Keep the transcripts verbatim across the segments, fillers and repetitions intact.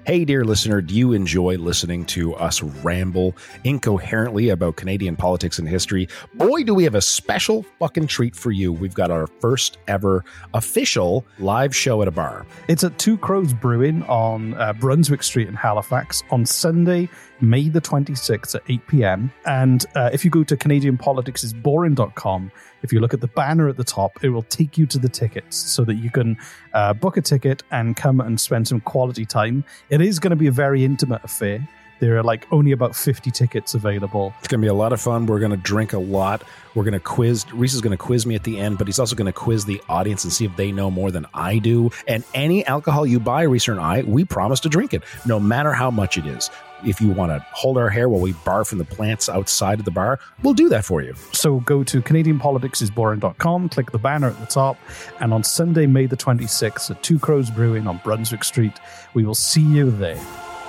Hey, dear listener, do you enjoy listening to us ramble incoherently about Canadian politics and history? Boy, do we have a special fucking treat for you. We've got our first ever official live show at a bar. It's at Two Crows Brewing on uh, Brunswick Street in Halifax on Sunday, May the twenty-sixth at eight p.m. And uh, if you go to Canadian Politics is Boring dot com, if you look at the banner at the top, it will take you to the tickets so that you can uh, book a ticket and come and spend some quality time. It is going to be a very intimate affair. There are like only about fifty tickets available. It's going to be a lot of fun. We're going to drink a lot. We're going to quiz. Reese is going to quiz me at the end, but he's also going to quiz the audience and see if they know more than I do. And any alcohol you buy, Reese and I, we promise to drink it, no matter how much it is. If you want to hold our hair while we barf from the plants outside of the bar, we'll do that for you. So go to Canadian Politics is Boring dot com, click the banner at the top, and on Sunday, May the twenty-sixth at Two Crows Brewing on Brunswick Street, we will see you there.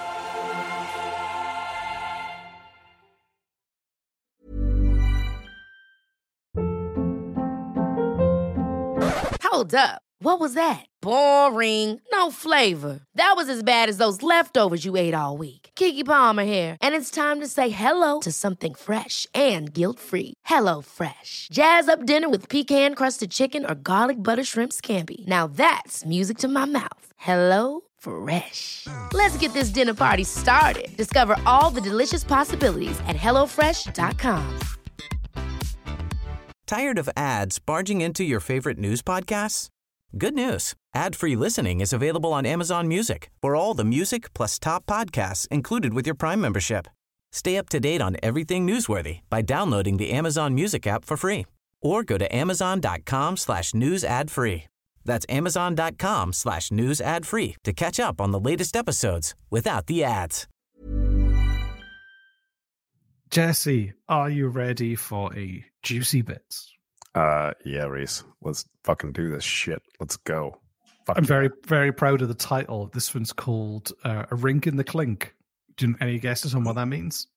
Hold up. What was that? Boring. No flavor. That was as bad as those leftovers you ate all week. Keke Palmer here, and it's time to say hello to something fresh and guilt-free. Hello Fresh. Jazz up dinner with pecan-crusted chicken or garlic butter shrimp scampi. Now that's music to my mouth. Hello Fresh. Let's get this dinner party started. Discover all the delicious possibilities at hello fresh dot com. Tired of ads barging into your favorite news podcasts? Good news. Ad-free listening is available on Amazon Music for all the music plus top podcasts included with your Prime membership. Stay up to date on everything newsworthy by downloading the Amazon Music app for free or go to amazon.com slash news ad free. That's amazon.com slash news ad free to catch up on the latest episodes without the ads. Jesse, are you ready for a juicy bits? Uh, yeah, Reese. Let's fucking do this shit. Let's go. Fuck I'm yeah. very, very proud of the title. This one's called uh, A Rink in the Clink. Do you any guesses on what that means?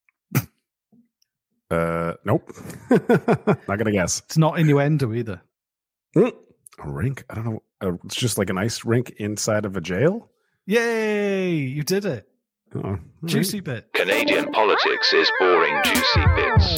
Uh, nope. Not gonna guess. It's not innuendo either. A rink? I don't know. Uh, it's just like an ice rink inside of a jail? Yay! You did it. Oh, Juicy right. bit. Canadian politics is boring. Juicy bits.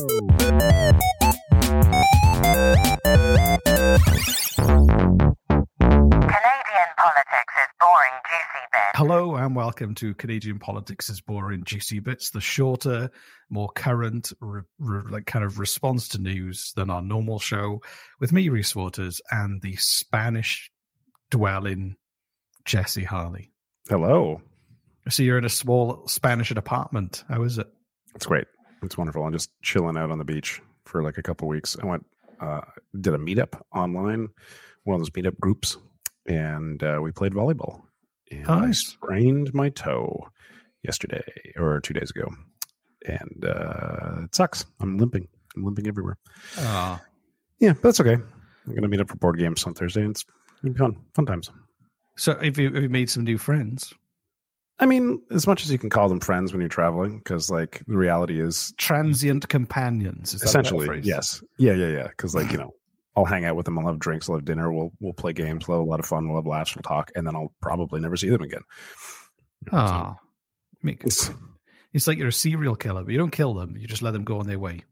Canadian politics is boring, juicy bits. Hello and welcome to Canadian Politics is Boring Juicy Bits, the shorter, more current, re- re- like kind of response to news than our normal show, with me, Reese Waters, and the Spanish-dwelling Jesse Harley. Hello. So you're in a small Spanish apartment. How is it? It's great. It's wonderful. I'm just chilling out on the beach for like a couple of weeks. I went, uh, did a meetup online, one of those meetup groups, and uh, we played volleyball. And Oh, I nice. sprained my toe yesterday or two days ago, and uh, it sucks. I'm limping. I'm limping everywhere. Oh. Yeah, but that's okay. I'm gonna meet up for board games on Thursday. And it's gonna be fun, fun times. So have you, have you made some new friends? I mean, as much as you can call them friends when you're traveling, because like the reality is Transient companions. Is that essentially, that phrase? yes, yeah, yeah, yeah. Because like you know, I'll hang out with them. I'll have drinks. I'll have dinner. We'll we'll play games. We'll have a lot of fun. We'll have laughs. We'll talk, and then I'll probably never see them again. Oh. Make, It's- it's like you're a serial killer, but you don't kill them. You just let them go on their way.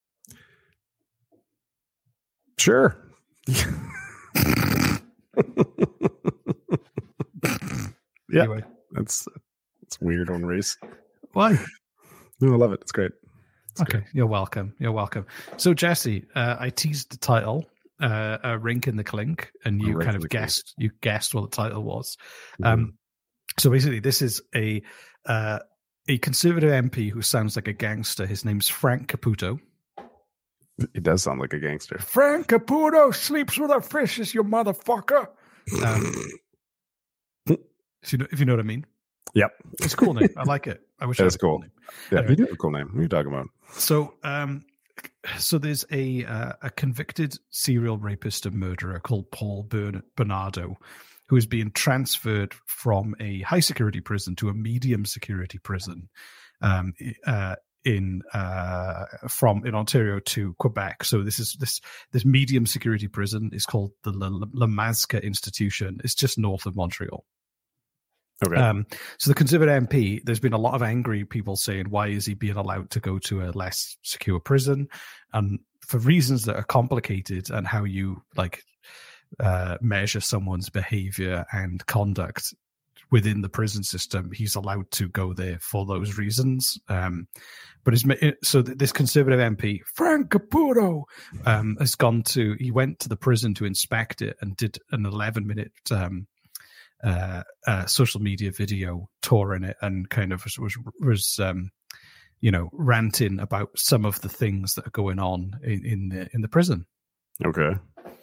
Sure. Yeah, Anyway. that's it's weird on race. Why? No, I love it. It's great. It's Okay, great. you're welcome. You're welcome. So, Jesse, uh, I teased the title, uh, "A Rink in the Clink," and A you Rink kind in of the Clink. guessed. You guessed what the title was. Mhm. Um, so basically, this is a uh, a conservative M P who sounds like a gangster. His name's Frank Caputo. It does sound like a gangster. Frank Caputo sleeps with our fishes, you motherfucker. Um, if you know, if you know what I mean. Yep, It's a cool name. I like it. I wish that I is had a cool cool. name. Yeah, Anyway. you do have a cool name. What are you talking about? So, um, so there's a uh, a convicted serial rapist and murderer called Paul Bern- Bernardo, who is being transferred from a high security prison to a medium security prison, um, uh, in uh, from in Ontario to Quebec. So this is this this medium security prison is called the La, La Masca Institution. It's just north of Montreal. Okay. Um, so the Conservative M P, there's been a lot of angry people saying, why is he being allowed to go to a less secure prison? And for reasons that are complicated, and how you like uh, measure someone's behavior and conduct within the prison system, he's allowed to go there for those reasons. Um, but his, so this Conservative M P, Frank Caputo, um, has gone to, he went to the prison to inspect it and did an eleven minute um, uh, uh, social media video touring it, and kind of was, was, was um, you know, ranting about some of the things that are going on in, in the in the prison. Okay.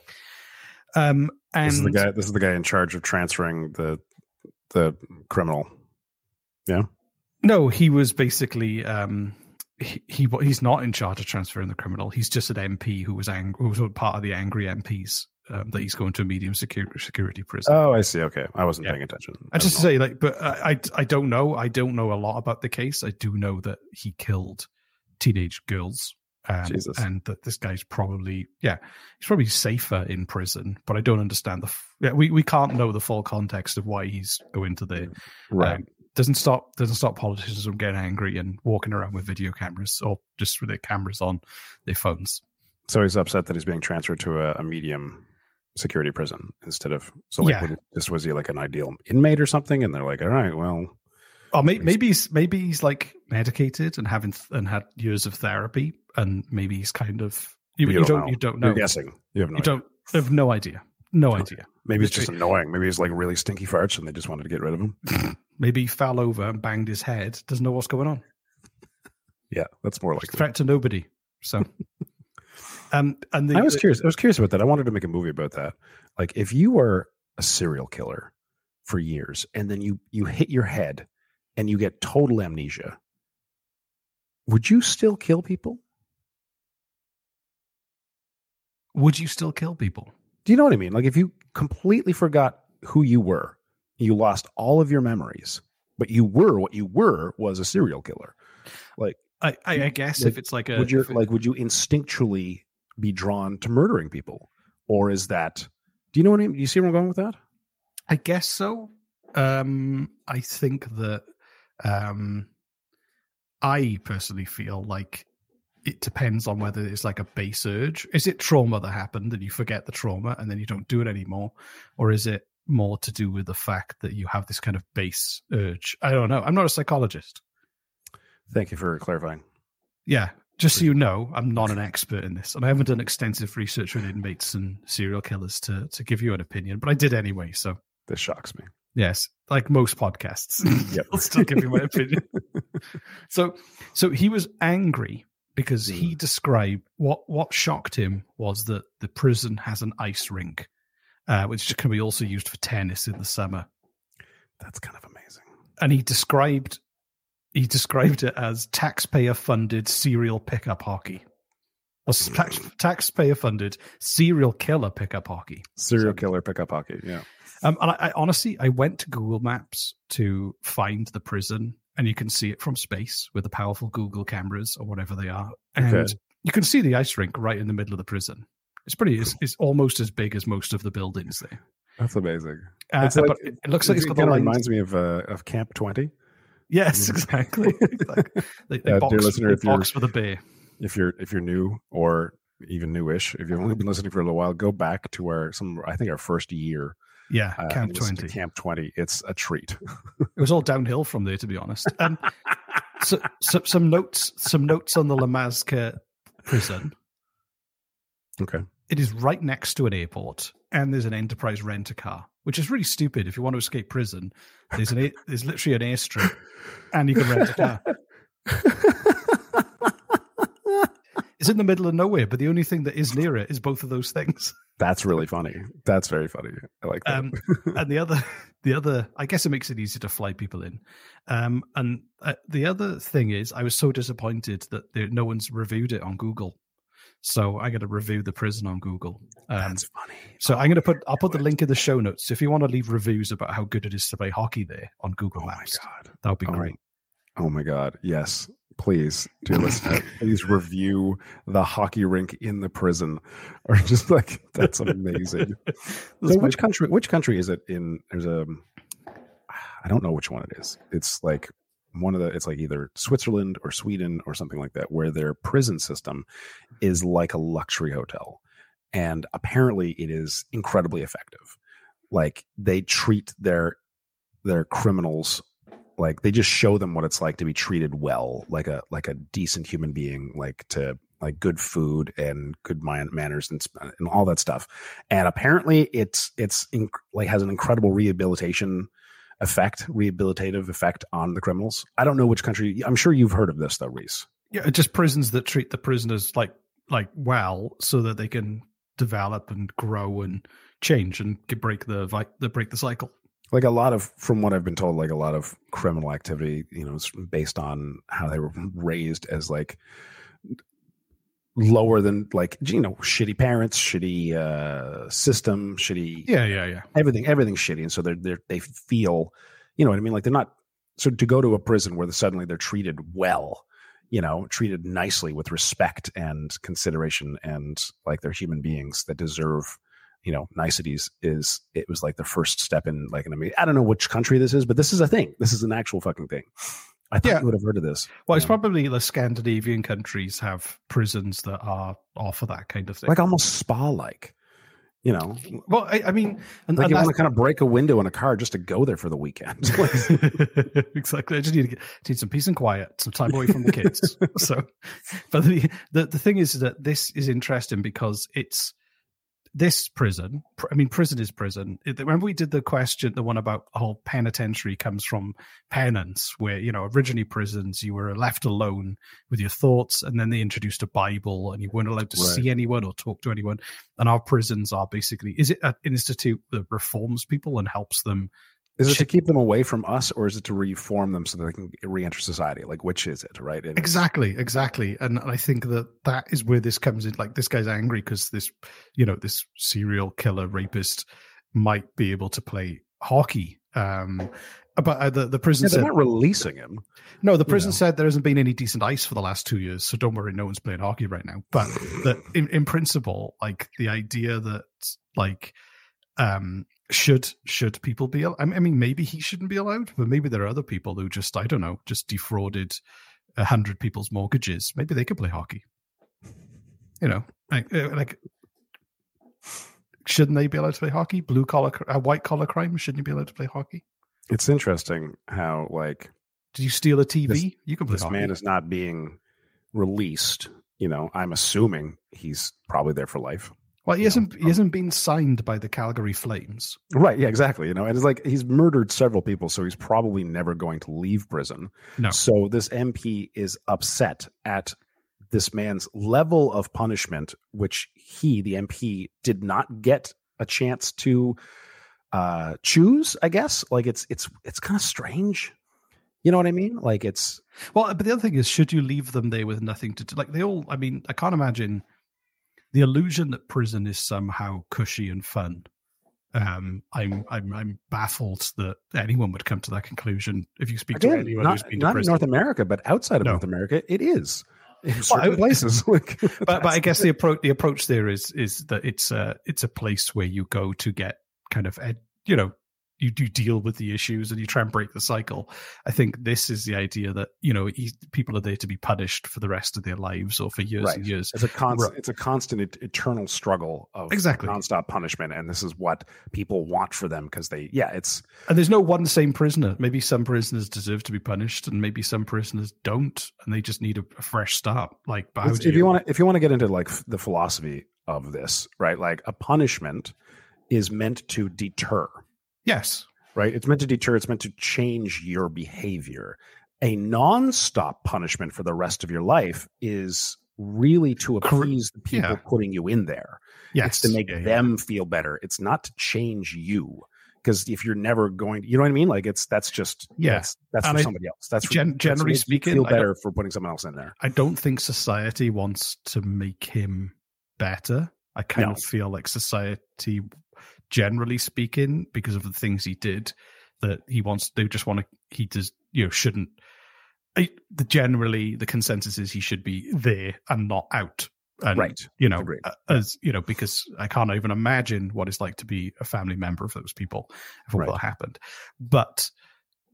Um, and this is the guy. This is the guy in charge of transferring the the criminal. Yeah. No, he was basically um, he, he he's not in charge of transferring the criminal. He's just an M P who was angry, who was part of the angry M Ps um, that he's going to a medium security security prison. Oh, I see. Okay, I wasn't yeah. paying attention. I just to say, like, but I, I I don't know. I don't know a lot about the case. I do know that he killed teenage girls. Um, Jesus. And that this guy's probably, yeah, he's probably safer in prison, but I don't understand the, f- yeah, we, we can't know the full context of why he's going to there. Right. Um, doesn't stop, doesn't stop politicians from getting angry and walking around with video cameras, or just with their cameras on their phones. So he's upset that he's being transferred to a, a medium security prison instead of, so like, Yeah. would- this was he like an ideal inmate or something? And they're like, all right, well, Or maybe, maybe he's, maybe he's like medicated and having, and had years of therapy. And maybe he's kind of you, you, you don't, don't know. you don't know. You're guessing. You have no you idea. don't have no idea. No Okay. idea. Maybe it's just Literally. annoying. Maybe he's like really stinky farts and they just wanted to get rid of him. Maybe he fell over and banged his head. Doesn't know what's going on. Yeah, that's more like Threat to nobody. So, um, and the, I was the- curious. I was curious about that. I wanted to make a movie about that. Like, if you were a serial killer for years and then you you hit your head and you get total amnesia, would you still kill people? Would you still kill people? Do you know what I mean? Like, if you completely forgot who you were, you lost all of your memories, but you were what you were was a serial killer. Like, I, I, I guess like, if it's like a, would you if it- like would you instinctually be drawn to murdering people, or is that? Do you know what I mean? Do you see where I'm going with that? I guess so. Um, I think that, um, I personally feel like it depends on whether it's like a base urge. Is it trauma that happened and you forget the trauma and then you don't do it anymore? Or is it more to do with the fact that you have this kind of base urge? I don't know. I'm not a psychologist. Thank you for clarifying. Yeah. Just so you know, I'm not an expert in this, and I haven't done extensive research with inmates and serial killers to, to give you an opinion, but I did anyway. So This shocks me. yes, like most podcasts, Yep. I'll still give you my opinion. so, so he was angry because he described what, what shocked him was that the prison has an ice rink, uh, which can be also used for tennis in the summer. That's kind of amazing. And he described, he described it as taxpayer funded serial pickup hockey. Or tax, taxpayer funded serial killer pickup hockey. Serial So- killer pickup hockey. Yeah. Um, and I, I honestly, I went to Google Maps to find the prison, and you can see it from space with the powerful Google cameras or whatever they are. And Okay. you can see the ice rink right in the middle of the prison. It's pretty, it's, it's almost as big as most of the buildings there. That's amazing. Uh, It's like- but it, it looks like it's got the kind of lines. reminds me of uh, of Camp twenty. Yes, exactly. like, they, they Uh, dear box, listener, they if you're- box with a bear. If you're if you're new or even newish, if you've only been listening for a little while, go back to our some I think our first year. Yeah, Uh, Camp and listen to twenty. Camp twenty. It's a treat. It was all downhill from there, to be honest. Um, so, so, some notes, some notes on the Lamazca prison. Okay. It is right next to an airport, and there's an Enterprise rent-a-car, which is really stupid. If you want to escape prison, there's an air, there's literally an airstrip, and you can rent a car. It's in the middle of nowhere, but the only thing that is near it is both of those things. That's really funny. That's very funny. I like that. Um, and the other, the other, I guess it makes it easy to fly people in. Um, and uh, the other thing is, I was so disappointed that there, no one's reviewed it on Google. So I got to review the prison on Google. Um, That's funny. so I'm going to put, I'll put the link in the show notes. So if you want to leave reviews about how good it is to play hockey there on Google Oh my Maps, god. that would be Oh, great. Oh my god. Yes. Please, dear listener, please review the hockey rink in the prison. Or just like that's amazing. That's So my- which country which country is it in? There's a I I don't know which one it is. It's like one of the, it's like either Switzerland or Sweden or something like that, where their prison system is like a luxury hotel. And apparently it is incredibly effective. Like they treat their, their criminals, like they just show them what it's like to be treated well, like a, like a decent human being, like to like good food and good man- manners and, and all that stuff. And apparently it's, it's inc- like has an incredible rehabilitation effect, rehabilitative effect on the criminals. I don't know which country. I'm sure you've heard of this though, Reese. Yeah, just prisons that treat the prisoners like like well, so that they can develop and grow and change and get, break the the break the cycle. Like a lot of, from what I've been told, like a lot of criminal activity, you know, is based on how they were raised as like lower than like, you know, shitty parents, shitty uh, system, shitty. Yeah, yeah, yeah. Everything, everything's shitty. And so they're, they're, they feel, you know what I mean? Like they're not, so to go to a prison where suddenly they're treated well, you know, treated nicely with respect and consideration and like they're human beings that deserve, you know, niceties is, it was like the first step in like an amazing, I don't know which country this is, but this is a thing. This is an actual fucking thing. I thought yeah. you would have heard of this. Well, it's know? probably the Scandinavian countries have prisons that are offer that kind of thing. Like almost spa-like, you know. Well, I, I mean, and, like and you want to kind of break a window in a car just to go there for the weekend. Exactly. I just need to get need some peace and quiet, some time away from the kids. So, but the, the the thing is that this is interesting because it's this prison. I mean, prison is prison. Remember we did the question, the one about the whole penitentiary comes from penance, where, you know, originally prisons, you were left alone with your thoughts, and then they introduced a Bible and you weren't allowed to right. see anyone or talk to anyone. And our prisons are basically, is it an institute that reforms people and helps them? Is it to keep them away from us, or is it to reform them so that they can re-enter society? Like, which is it, right? And exactly, exactly. And I think that that is where this comes in. Like, this guy's angry because this, you know, this serial killer rapist might be able to play hockey. Um, but uh, the, the prison yeah, they're said... not releasing him. No, the prison you know. said there hasn't been any decent ice for the last two years, so don't worry, no one's playing hockey right now. But that in, in principle, like, the idea that, like... um. Should should people be? I mean, maybe he shouldn't be allowed, but maybe there are other people who just, I don't know, just defrauded a hundred people's mortgages. Maybe they could play hockey. You know, like, like shouldn't they be allowed to play hockey? Blue collar, uh, white collar crime. Shouldn't you be allowed to play hockey? It's interesting how, like, did you steal a T V? This, you can play this hockey. man is not being released. You know, I'm assuming he's probably there for life. Well, he hasn't he hasn't been signed by the Calgary Flames. Right, yeah, exactly. You know, and it's like he's murdered several people, so he's probably never going to leave prison. No. So this M P is upset at this man's level of punishment, which he, the M P, did not get a chance to uh, choose, I guess. Like it's it's it's kind of strange. You know what I mean? Like it's well, but the other thing is, should you leave them there with nothing to do? Like they all, I mean, I can't imagine the illusion that prison is somehow cushy and fun. Um, I'm I'm I'm baffled that anyone would come to that conclusion. If you speak Again, to anyone not, who's been not to in prison. North America, but outside of No. North America, it is in Well, certain I- places. Like, but but I guess the approach the approach there is is that it's a it's a place where you go to get kind of ed, you know you do deal with the issues and you try and break the cycle. I think this is the idea that, you know, he, people are there to be punished for the rest of their lives or for years right. and years. It's a constant, Right. it's a constant et- eternal struggle of Exactly. nonstop punishment, and this is what people want for them because they, yeah, it's And there's no one same prisoner. Maybe some prisoners deserve to be punished, and maybe some prisoners don't, and they just need a, a fresh start. Like, but how It's- do if you want to if you want to get into like f- the philosophy of this, right? Like a punishment is meant to deter, Yes. right? It's meant to deter. It's meant to change your behavior. A non-stop punishment for the rest of your life is really to appease the people Yeah. putting you in there. Yes. It's to make Yeah, yeah. them feel better. It's not to change you. Because if you're never going, you know what I mean? Like it's that's just Yeah. that's, that's And for I- somebody else. That's for, gen- that's generally to make you speaking, feel I don't- better for putting someone else in there. I don't think society wants to make him better. I kind No. of feel like society, generally speaking, because of the things he did, that he wants, they just want to, he does, you know, shouldn't, I, the generally the consensus is he should be there and not out. And, Right. you know, Agreed. uh, as you know, because I can't even imagine what it's like to be a family member of those people if all Right. that happened. But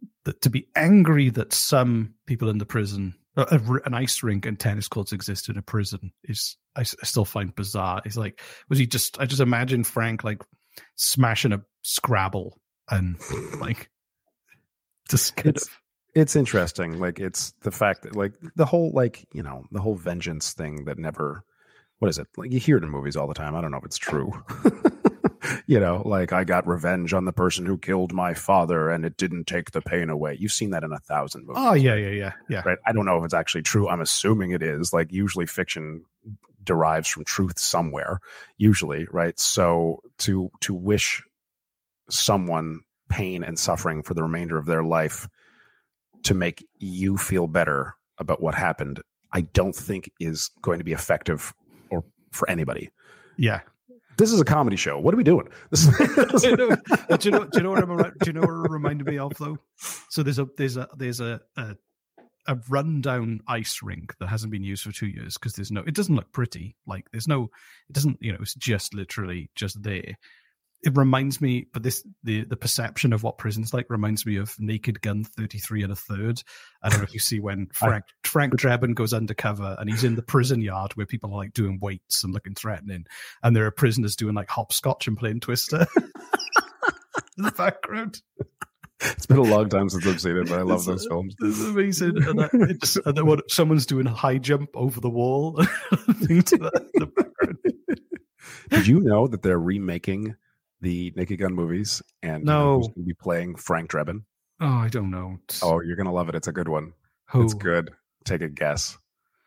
that to be angry that some people in the prison, uh, an ice rink and tennis courts exist in a prison is, I, I still find bizarre. It's like, was he just, I just imagine Frank like smashing a Scrabble and like, just kind It's, of. it's interesting. Like, it's the fact that, like, the whole, like, you know, the whole vengeance thing that never, what is it? Like, you hear it in movies all the time. I don't know if it's true. You know, like, I got revenge on the person who killed my father and it didn't take the pain away. You've seen that in a thousand movies. Oh, yeah, yeah, yeah, yeah. Right. I don't know if it's actually true. I'm assuming it is. Like, usually fiction derives from truth somewhere, usually, right? So to to wish someone pain and suffering for the remainder of their life to make you feel better about what happened, I don't think is going to be effective or for anybody. Yeah. This is a comedy show. What are we doing? This is- do, you know, do you know? Do you know what? I'm, do you know what it reminded me of though? So there's a there's a there's a a, a rundown ice rink that hasn't been used for two years because there's no. It doesn't look pretty. Like there's no. It doesn't. You know. It's just literally just there. It reminds me, but this the the perception of what prison's like reminds me of Naked Gun thirty-three and a third. I don't know if you see when Frank I, Frank Drebin goes undercover and he's in the prison yard where people are like doing weights and looking threatening, and there are prisoners doing like hopscotch and playing Twister in the background. It's been a long time since I've seen it, but I love it's, those films. It's amazing. And, that, it just, and then what, someone's doing a high jump over the wall. Things to that in the background. Did you know that they're remaking the Naked Gun movies, and no, you know, who's going to be playing Frank Drebin? Oh, I don't know. Oh, you're going to love it. It's a good one. Who? It's good. Take a guess.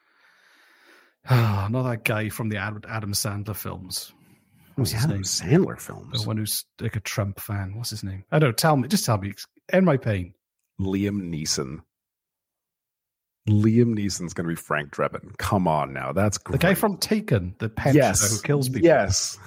Oh, not that guy from the Adam, Adam Sandler films. What's his Adam name? Sandler films. The one who's like a Trump fan. What's his name? I don't know. Tell me. Just tell me. End my pain. Liam Neeson. Liam Neeson's going to be Frank Drebin. Come on now. That's great. The guy from Taken, the pensioner yes. who kills people. Yes.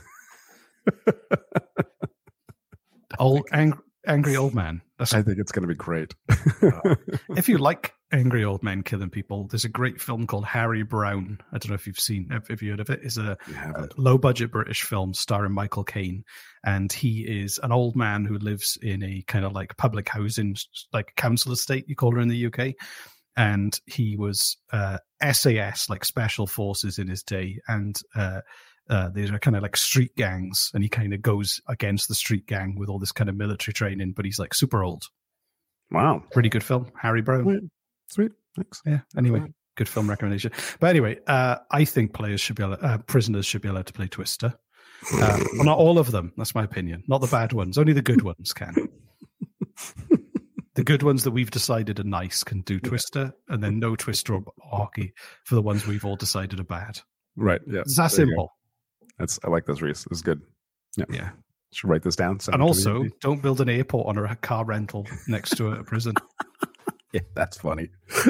Old angry, angry old man. That's I think it's going to be great. uh, if you like angry old men killing people, there's a great film called Harry Brown. I don't know if you've seen, if you heard of it. It's a, a low-budget British film starring Michael Caine, and he is an old man who lives in a kind of like public housing, like council estate, you call it in the U K. And he was uh, S A S, like special forces in his day, and uh, uh, these are kind of like street gangs, and he kind of goes against the street gang with all this kind of military training, but he's like super old. Wow. Pretty good film. Harry Brown. Sweet. Sweet. Thanks. Yeah. Anyway, good film recommendation. But anyway, uh, I think players should be able, uh, prisoners should be allowed to play Twister. Uh, well, not all of them. That's my opinion. Not the bad ones. Only the good ones can. The good ones that we've decided are nice can do Twister, and then no Twister or hockey for the ones we've all decided are bad. Right. Yeah. It's that simple. That's I like this, Reese. It's good. Yeah. Yeah. Should write this down. And also, don't build an airport on a car rental next to a prison. Yeah, that's funny.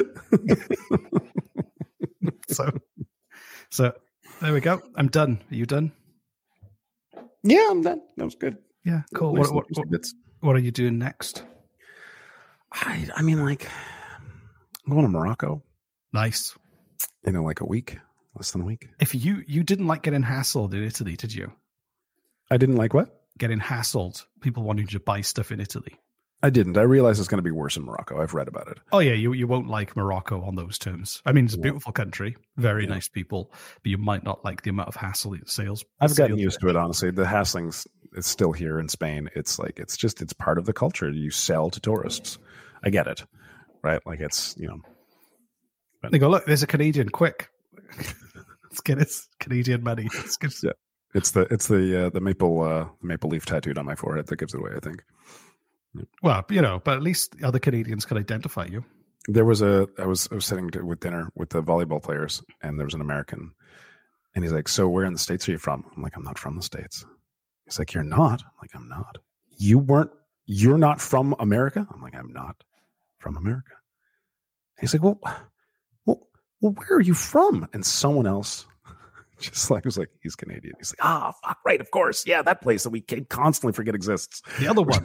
so, so there we go. I'm done. Are you done? Yeah, I'm done. That was good. Yeah, cool. What, what, what, what are you doing next? I, I mean, like, I'm going to Morocco. Nice. You know, like a week, less than a week. If you you didn't like getting hassled in Italy, did you? I didn't like what? Getting hassled. People wanting to buy stuff in Italy. I didn't. I realize it's going to be worse in Morocco. I've read about it. Oh, yeah. You, you won't like Morocco on those terms. I mean, it's a beautiful country, very yeah. nice people, but you might not like the amount of hassle sales. I've gotten sales used to it, honestly. The hassling's it's still here in Spain. It's like, it's just, it's part of the culture. You sell to tourists. I get it. Right? Like it's, you know. But. They go, look, there's a Canadian, quick. Let's get his Canadian money. Let's get yeah. It's the, it's the, uh, the maple, uh, maple leaf tattooed on my forehead that gives it away, I think. Well, you know, but at least other Canadians can identify you. There was a, I was, I was sitting with dinner with the volleyball players, and there was an American, and he's like, "So where in the States are you from?" I'm like, "I'm not from the States." He's like, "You're not?" I'm like, "I'm not." You weren't, you're not from America? I'm like, "I'm not from America." He's like, well, well, well, where are you from? And someone else just like was like, he's Canadian. He's like, ah, fuck, right, of course. Yeah, that place that we can constantly forget exists. The other one.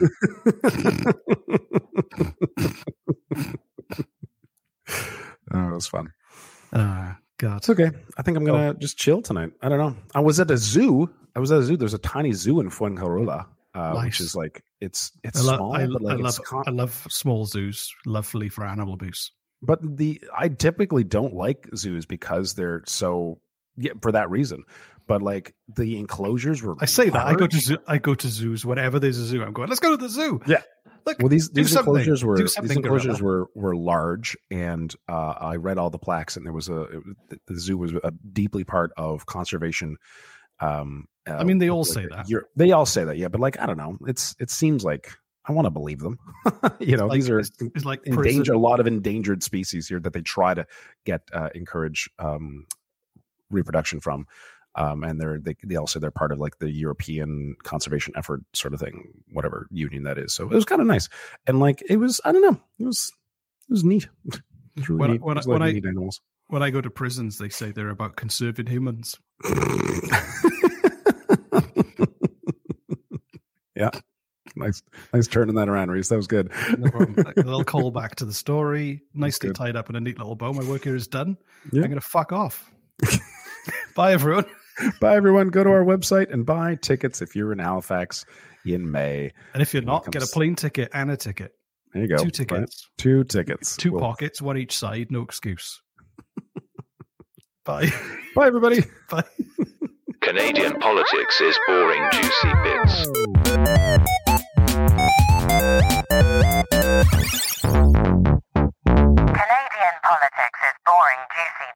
Oh, it was fun. Uh, God. It's okay. I think I'm going to oh. just chill tonight. I don't know. I was at a zoo. I was at a zoo. There's a tiny zoo in Fuengirola. uh, Nice. which is like it's it's I, lo- small, I, but like I it's love con- I love small zoos. Lovely for animal abuse. But the I typically don't like zoos because they're so yeah for that reason. But like the enclosures were. I say that I go to large. zoo, I go to zoos whenever there's a zoo. I'm going. Let's go to the zoo. Yeah. Look, Well, these do these something. enclosures were Do these something, enclosures gorilla. were were large, and uh, I read all the plaques, and there was a it, the zoo was a deeply part of conservation. Um, uh, I mean, they all like say that. Europe. They all say that, yeah. But like, I don't know. It's it seems like I want to believe them. you know, Like, these are it's, it's like endangered prison. a lot of endangered species here that they try to get uh, encourage um, reproduction from. Um, and they're they, they also they're part of like the European conservation effort sort of thing, whatever union that is. So it was kind of nice, and like it was I don't know, it was it was neat. It was really When I- neat. when It I- was when like I- neat animals. When I go to prisons, they say they're about conserving humans. Yeah, nice nice turning that around, Reese. That was good. No problem. A little call back to the story, nicely good. tied up in a neat little bow. My work here is done. Yeah. I'm going to fuck off. Bye, everyone. Bye, everyone. Go to our website and buy tickets if you're in Halifax in May. And if you're not, Welcome. get a plane ticket and a ticket. There you go. Two tickets. Right? Two tickets. Two We'll- pockets, one each side, no excuse. Bye. Bye, everybody. Bye. Canadian politics is boring, juicy bits. Canadian politics is boring, juicy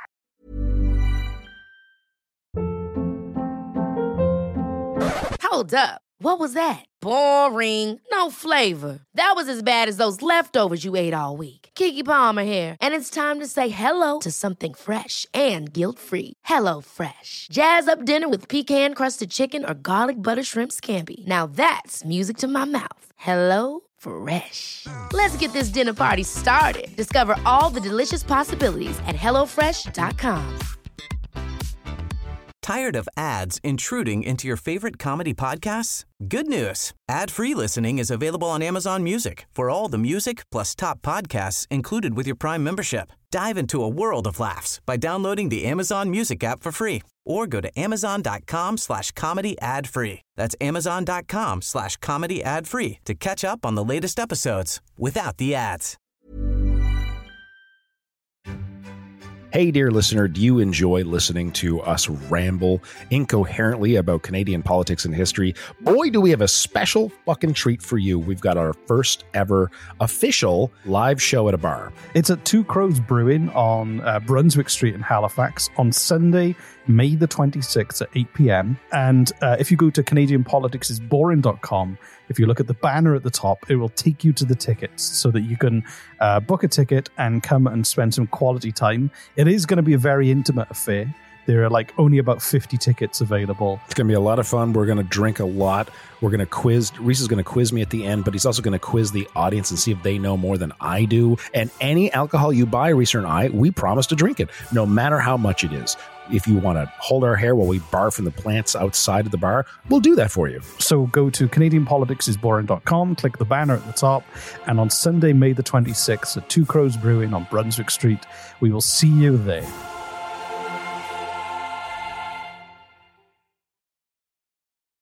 bits. Hold up. What was that? Boring. No flavor. That was as bad as those leftovers you ate all week. Keke Palmer here, and it's time to say hello to something fresh and guilt-free. Hello Fresh. Jazz up dinner with pecan-crusted chicken or garlic butter shrimp scampi. Now that's music to my mouth. Hello Fresh. Let's get this dinner party started. Discover all the delicious possibilities at hello fresh dot com. Tired of ads intruding into your favorite comedy podcasts? Good news. Ad-free listening is available on Amazon Music for all the music plus top podcasts included with your Prime membership. Dive into a world of laughs by downloading the Amazon Music app for free or go to amazon.com slash comedy ad free. That's amazon.com slash comedy ad free to catch up on the latest episodes without the ads. Hey, dear listener, do you enjoy listening to us ramble incoherently about Canadian politics and history? Boy, do we have a special fucking treat for you. We've got our first ever official live show at a bar. It's at Two Crows Brewing on uh, Brunswick Street in Halifax on Sunday, May the twenty-sixth at eight p.m. And uh, if you go to canadian politics is boring dot com, if you look at the banner at the top, it will take you to the tickets so that you can uh, book a ticket and come and spend some quality time. It is going to be a very intimate affair. There are like only about fifty tickets available. It's going to be a lot of fun. We're going to drink a lot. We're going to quiz. Reese is going to quiz me at the end, but he's also going to quiz the audience and see if they know more than I do. And any alcohol you buy, Reese and I, we promise to drink it, no matter how much it is. If you want to hold our hair while we barf in the plants outside of the bar, we'll do that for you. So go to canadian politics is boring dot com, click the banner at the top, and on Sunday, May the twenty-sixth at Two Crows Brewing on Brunswick Street, we will see you there.